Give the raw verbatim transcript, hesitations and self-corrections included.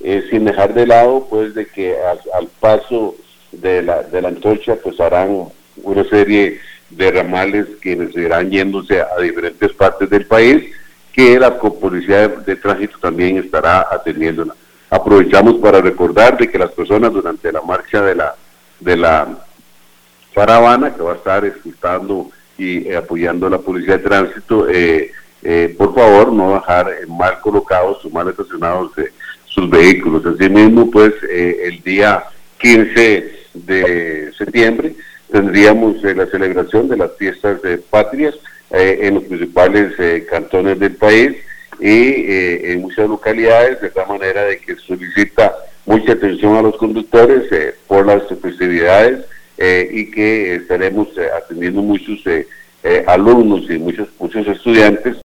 eh, sin dejar de lado pues de que al, al paso de la, de la antorcha pues harán una serie de ramales quienes irán yéndose a diferentes partes del país, que la Policía de, de Tránsito también estará atendiéndola. Aprovechamos para recordar de que las personas durante la marcha de la de la caravana que va a estar escoltando y eh, apoyando a la Policía de Tránsito, eh, eh, por favor no dejar eh, mal colocados o mal estacionados eh, sus vehículos. Asimismo, pues eh, el día quince de septiembre tendríamos eh, la celebración de las fiestas eh, patrias eh, en los principales eh, cantones del país y eh, en muchas localidades, de tal manera de que solicita mucha atención a los conductores eh, por las festividades eh, y que estaremos eh, atendiendo muchos eh, eh, alumnos y muchos, muchos estudiantes